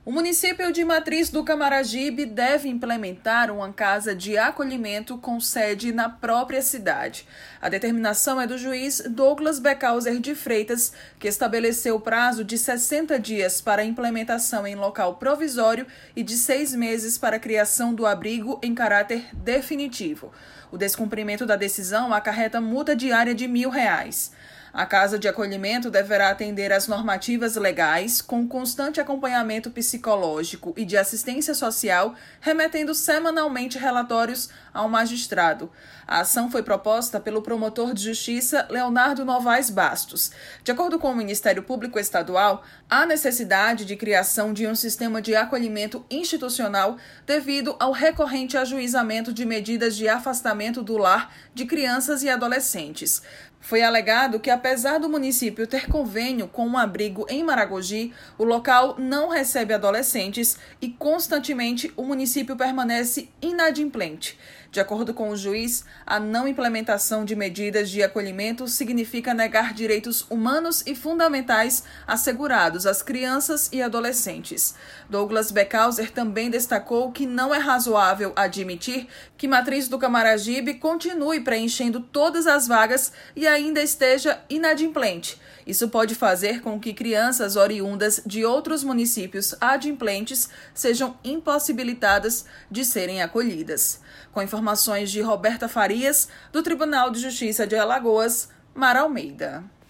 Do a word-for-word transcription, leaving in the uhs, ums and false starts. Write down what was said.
O município de Matriz do Camaragibe deve implementar uma casa de acolhimento com sede na própria cidade. A determinação é do juiz Douglas Becauser de Freitas, que estabeleceu o prazo de sessenta dias para a implementação em local provisório e de seis meses para a criação do abrigo em caráter definitivo. O descumprimento da decisão acarreta multa diária de mil reais. A casa de acolhimento deverá atender às normativas legais, com constante acompanhamento psicológico e de assistência social, remetendo semanalmente relatórios ao magistrado. A ação foi proposta pelo promotor de justiça Leonardo Novaes Bastos. De acordo com o Ministério Público Estadual, há necessidade de criação de um sistema de acolhimento institucional devido ao recorrente ajuizamento de medidas de afastamento do lar de crianças e adolescentes. Foi alegado que, apesar do município ter convênio com um abrigo em Maragogi, o local não recebe adolescentes e, constantemente, o município permanece inadimplente. De acordo com o juiz, a não implementação de medidas de acolhimento significa negar direitos humanos e fundamentais assegurados às crianças e adolescentes. Douglas Becauser também destacou que não é razoável admitir que Matriz do Camaragibe continue preenchendo todas as vagas e ainda esteja inadimplente. Isso pode fazer com que crianças oriundas de outros municípios adimplentes sejam impossibilitadas de serem acolhidas. Com informações de Roberta Farias, do Tribunal de Justiça de Alagoas, Mara Almeida.